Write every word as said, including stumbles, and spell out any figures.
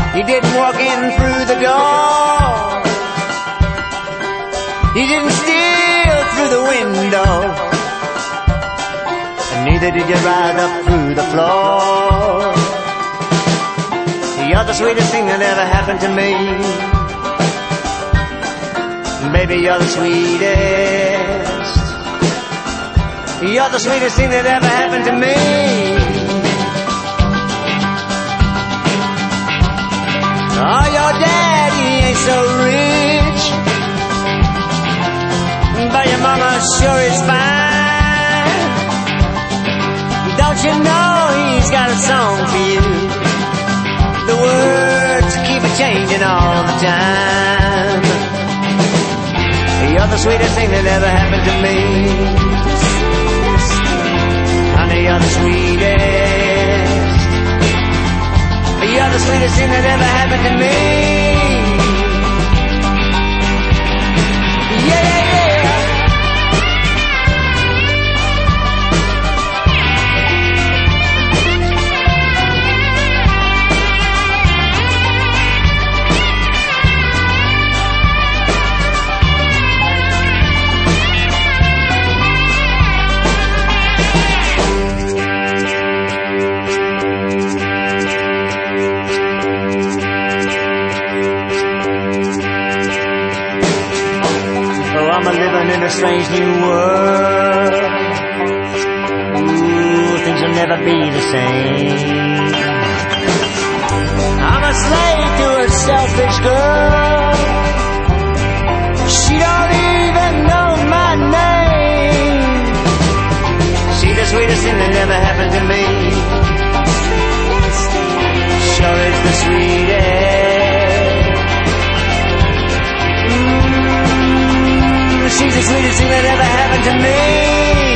He didn't walk in through the door. He didn't steal through the window. And neither did you ride up through the floor. You're the sweetest thing that ever happened to me. Baby, you're the sweetest. You're the sweetest thing that ever happened to me. Oh, your daddy ain't so rich, but your mama sure is fine. Don't you know he's got a song for you? The words keep it changing all the time. You're the sweetest thing that ever happened to me. Honey, you're the sweetest. You're the sweetest thing that ever happened to me. Yeah, yeah, yeah. In a strange new world. Ooh, things will never be the same. I'm a slave to a selfish girl. She don't even know my name. She's the sweetest thing that ever happened to me. Sure is the sweetest. She's the sweetest thing that ever happened to me.